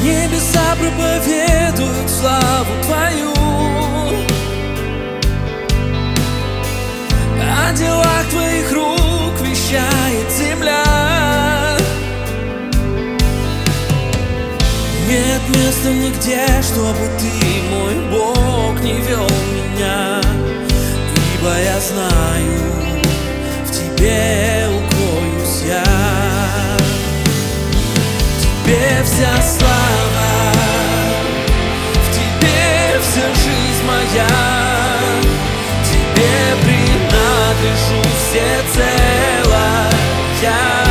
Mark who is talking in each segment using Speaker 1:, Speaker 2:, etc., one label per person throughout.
Speaker 1: Небеса проповедуют славу Твою, о делах Твоих рук вещает земля. Нет места нигде, чтобы Ты, мой Бог, не вел меня, ибо я знаю, в Тебе укроюсь я. В Тебе вся слава, в Тебе вся жизнь моя, Тебе принадлежу всецело я.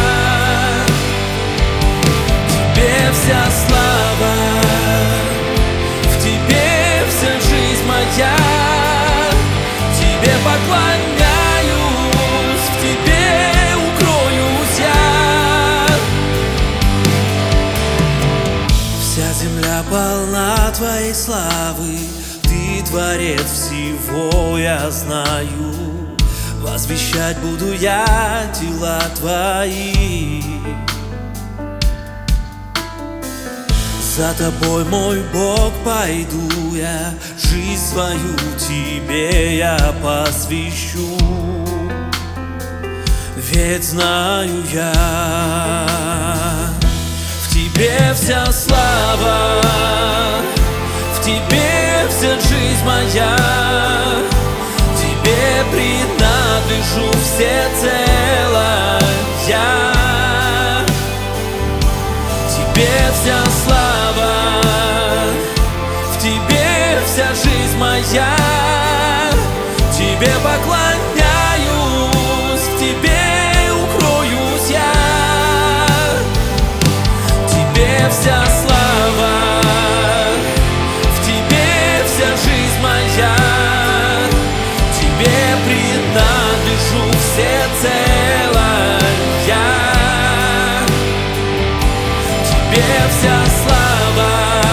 Speaker 1: В Тебе вся слава, в Тебе вся жизнь моя, Тебе поклоняюсь, в Тебе укроюсь я. Вся земля полна Твоей славы, Ты Творец всего, я знаю. Возвещать буду я дела Твои. За Тобой, мой Бог, пойду я, жизнь свою Тебе я посвящу. Ведь знаю я, в Тебе вся слава, в Тебе вся жизнь моя, Тебе принадлежу всецело я. Тебе вся слава, в Тебе вся жизнь моя, Тебе поклоняюсь, в Тебе укроюсь я. Тебе вся слава, в Тебе вся жизнь моя, Тебе принадлежу всецело я. Тебе вся слава,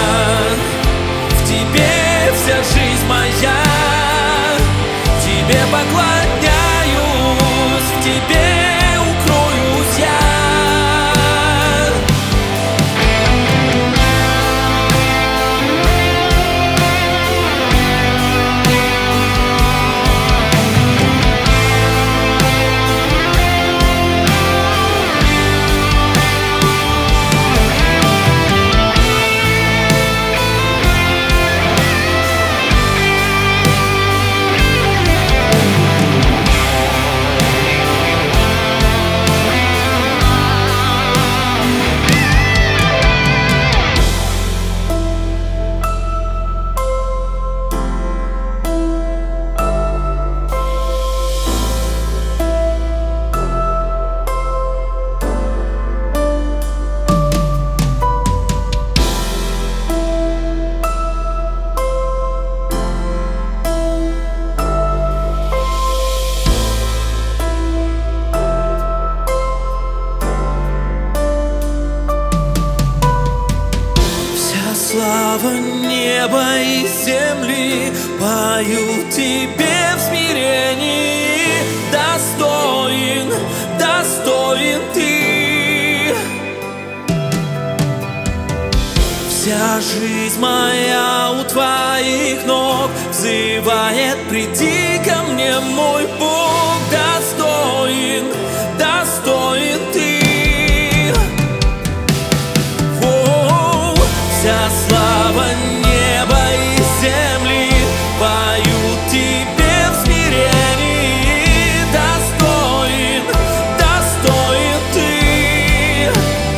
Speaker 1: в Тебе вся жизнь моя, Тебе поклоняюсь, в Тебе укроюсь я. Слава неба и земли поют Тебе в смирении. Достоин, достоин Ты. Вся жизнь моя у Твоих ног взывает: приди ко мне, мой Бог. Достоин, достоин Ты. Вся слава неба и земли поют Тебе в смирении. Достоин, достоин Ты.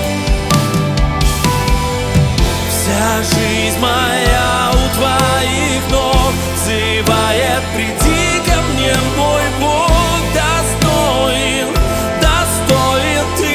Speaker 1: Вся жизнь моя у Твоих ног взывает: приди ко мне, мой Бог. Достоин, достоин Ты.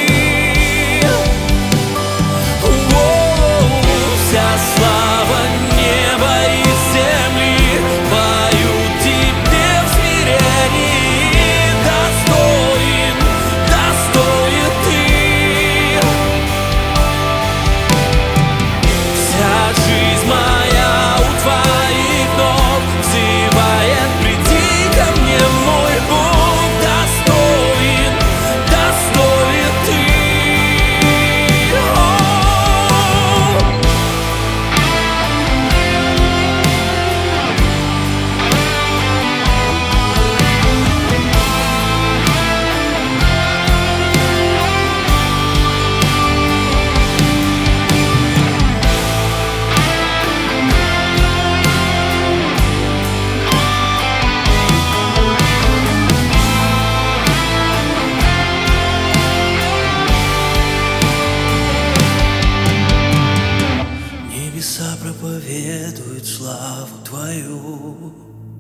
Speaker 1: проповедует славу Твою.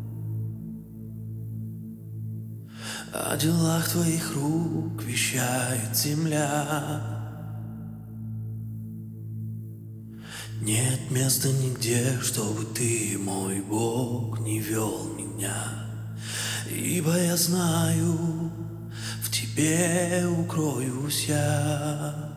Speaker 1: О делах Твоих рук вещает земля. Нет места нигде, чтобы Ты, мой Бог, не вел меня. Ибо я знаю, в Тебе укроюсь я.